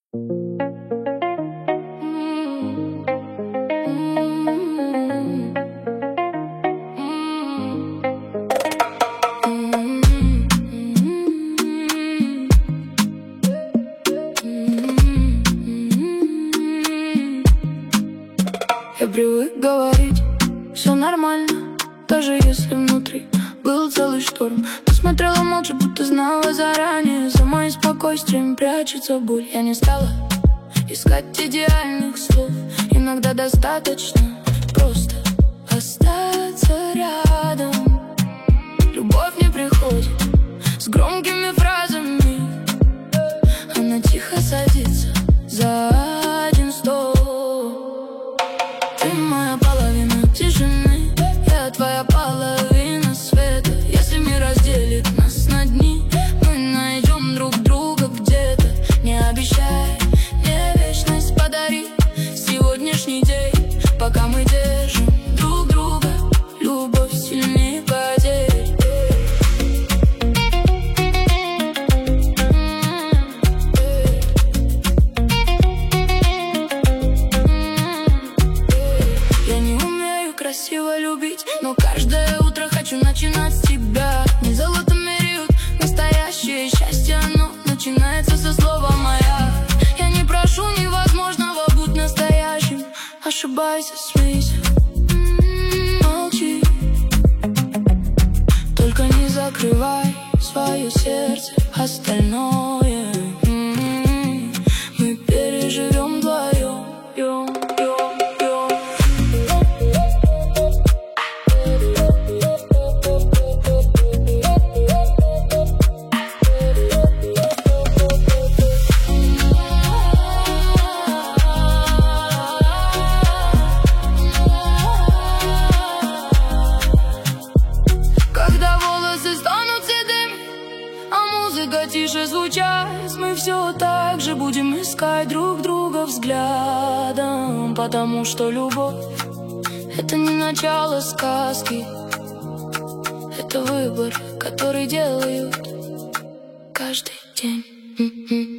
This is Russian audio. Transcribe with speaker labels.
Speaker 1: Я привык говорить, все нормально, даже если внутри был целый шторм. Ты смотрела молча, будто знала заранее. За моим спокойствием прячется боль. Я не стала искать идеальных слов. Иногда достаточно просто остаться рядом. Любовь не приходит с громкими фразами. Она тихо садится за один стол. Ты моя половина тишины, я твоя половина света. Если мир разделит нас на дни, мы найдем друг друга где-то. Не обещай мне вечность, подари сегодняшний день. Пока мы держим друг друга, любовь сильнее потерь. Красиво любить, но каждое утро хочу начинать с тебя. Не золотом меряют настоящее счастье, оно начинается со слова «моя». Я не прошу невозможного, будь настоящим. Ошибайся, смейся, молчи. Только не закрывай свое сердце, остальное мы переживем вдвоем. Тише звучать, мы все так же будем искать друг друга взглядом. Потому что любовь — это не начало сказки, это выбор, который делают каждый день.